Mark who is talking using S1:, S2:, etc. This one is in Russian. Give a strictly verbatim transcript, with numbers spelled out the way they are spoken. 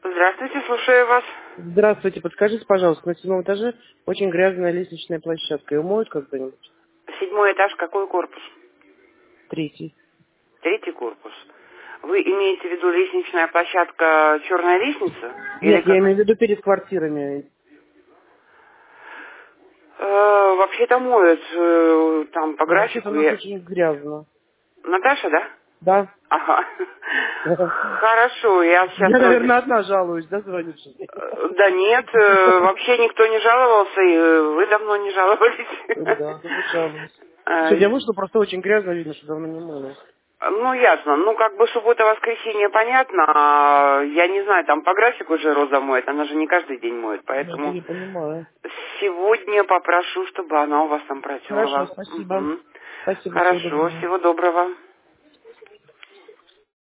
S1: Здравствуйте, слушаю вас.
S2: Здравствуйте, подскажите, пожалуйста, на седьмом этаже очень грязная лестничная площадка. Ее моют когда-нибудь?
S1: Седьмой этаж, какой корпус?
S2: Третий.
S1: Третий корпус. Вы имеете в виду лестничная площадка «Черная лестница»? Или
S2: Нет, я
S1: как?
S2: имею в виду перед квартирами.
S1: Э, вообще-то моют э, там по
S2: Ну, вообще-то у
S1: графику.
S2: нас
S1: Я-
S2: очень грязно.
S1: Наташа, да?
S2: Да.
S1: Ага.
S2: Я,
S1: Хорошо, я сейчас вроде...
S2: наверное, одна жалуюсь, да, звонишь?
S1: Э, Да нет, э, вообще никто не жаловался, и э, вы давно не
S2: Да,
S1: жаловались.
S2: тоже жалуюсь.
S1: Э,
S2: Сегодня вышло, просто очень грязно, видно, что давно не мыло.
S1: Ну, ясно. Ну, как бы суббота-воскресенье понятно. А я не знаю, там по графику же Роза моет. Она же не каждый день моет.
S2: Ну, это
S1: Поэтому
S2: я понимаю.
S1: сегодня попрошу, чтобы она у вас там
S2: Хорошо,
S1: протерла.
S2: спасибо.
S1: Мгм.
S2: Спасибо, всего
S1: Хорошо,
S2: доброго.
S1: всего доброго.